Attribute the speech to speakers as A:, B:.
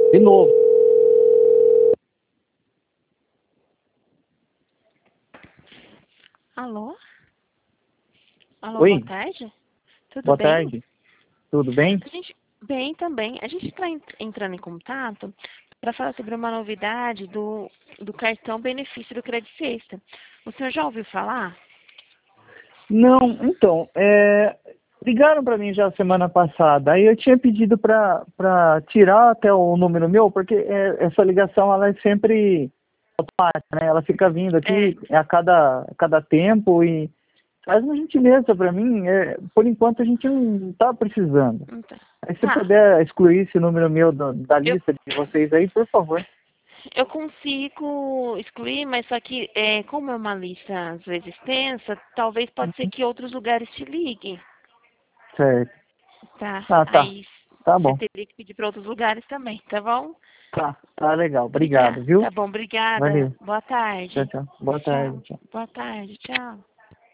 A: De novo.
B: Alô? Alô, boa
A: Oi,
B: tarde. Tudo
A: boa
B: bem?
A: tarde. Tudo bem?
B: A gente, bem também. A gente está entrando em contato para falar sobre uma novidade do cartão benefício do Credit Sexta. O senhor já ouviu falar?
A: Não, então, ligaram para mim já semana passada. Aí eu tinha pedido para tirar até o número meu, porque essa ligação ela é sempre automática, né? Ela fica vindo
B: É.
A: aqui a cada tempo e faz uma gentileza para mim. Por enquanto a gente não está precisando.
B: Então,
A: Aí se
B: tá.
A: puder excluir esse número meu da
B: Eu,
A: lista de vocês aí, por favor.
B: eu consigo excluir, mas só que como é uma lista às vezes extensa, talvez pode ser que outros lugares te liguem,
A: Certo.
B: tá?
A: Ah, tá.
B: Aí
A: Tá
B: você
A: bom.
B: teria que pedir para outros lugares também, tá bom?
A: Tá legal. Obrigado,
B: Obrigada.
A: viu?
B: Tá bom, obrigada.
A: Valeu.
B: Boa
A: Tchau,
B: tarde.
A: tchau. Boa
B: Tchau.
A: tarde. Tchau.
B: Boa tarde, tchau.